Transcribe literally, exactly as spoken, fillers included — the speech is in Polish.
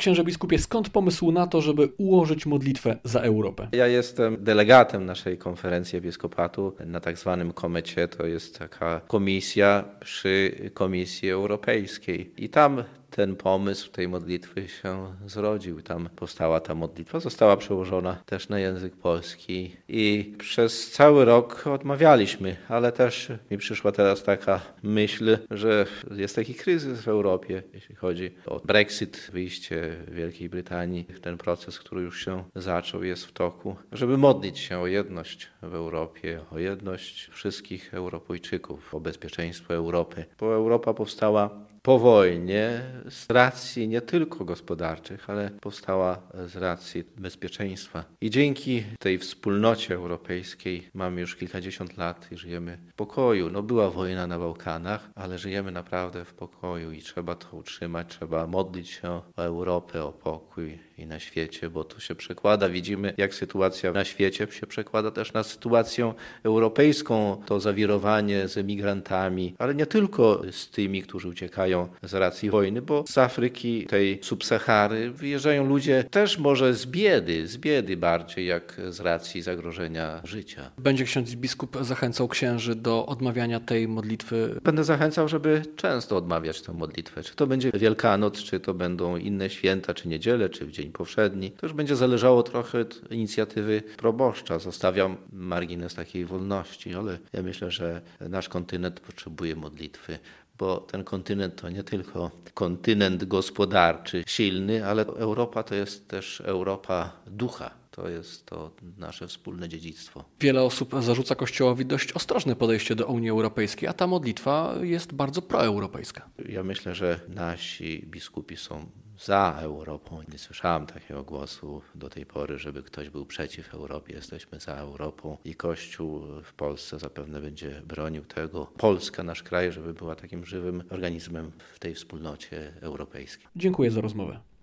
Księże biskupie, skąd pomysł na to, żeby ułożyć modlitwę za Europę? Ja jestem delegatem naszej konferencji episkopatu na tak zwanym komecie. To jest taka komisja przy Komisji Europejskiej. I tam ten pomysł tej modlitwy się zrodził. Tam powstała ta modlitwa, została przełożona też na język polski i przez cały rok odmawialiśmy, ale też mi przyszła teraz taka myśl, że jest taki kryzys w Europie, jeśli chodzi o Brexit, wyjście Wielkiej Brytanii. Ten proces, który już się zaczął, jest w toku, żeby modlić się o jedność w Europie, o jedność wszystkich Europejczyków, o bezpieczeństwo Europy, bo Europa powstała po wojnie z racji nie tylko gospodarczych, ale powstała z racji bezpieczeństwa. I dzięki tej wspólnocie europejskiej mamy już kilkadziesiąt lat i żyjemy w pokoju. No była wojna na Bałkanach, ale żyjemy naprawdę w pokoju i trzeba to utrzymać. Trzeba modlić się o Europę, o pokój i na świecie, bo to się przekłada. Widzimy, jak sytuacja na świecie się przekłada też na sytuację europejską. To zawirowanie z emigrantami, ale nie tylko z tymi, którzy uciekają z racji wojny, bo z Afryki, tej subsahary wyjeżdżają ludzie też może z biedy, z biedy bardziej jak z racji zagrożenia życia. Będzie ksiądz biskup zachęcał księży do odmawiania tej modlitwy? Będę zachęcał, żeby często odmawiać tę modlitwę. Czy to będzie Wielkanoc, czy to będą inne święta, czy niedzielę, czy w dzień powszedni. To już będzie zależało trochę od inicjatywy proboszcza. Zostawiam margines takiej wolności, ale ja myślę, że nasz kontynent potrzebuje modlitwy, bo ten kontynent to nie tylko kontynent gospodarczy silny, ale Europa to jest też Europa ducha. To jest to nasze wspólne dziedzictwo. Wiele osób zarzuca Kościołowi dość ostrożne podejście do Unii Europejskiej, a ta modlitwa jest bardzo proeuropejska. Ja myślę, że nasi biskupi są za Europą. Nie słyszałem takiego głosu do tej pory, żeby ktoś był przeciw Europie. Jesteśmy za Europą i Kościół w Polsce zapewne będzie bronił tego. Polska, nasz kraj, żeby była takim żywym organizmem w tej wspólnocie europejskiej. Dziękuję za rozmowę.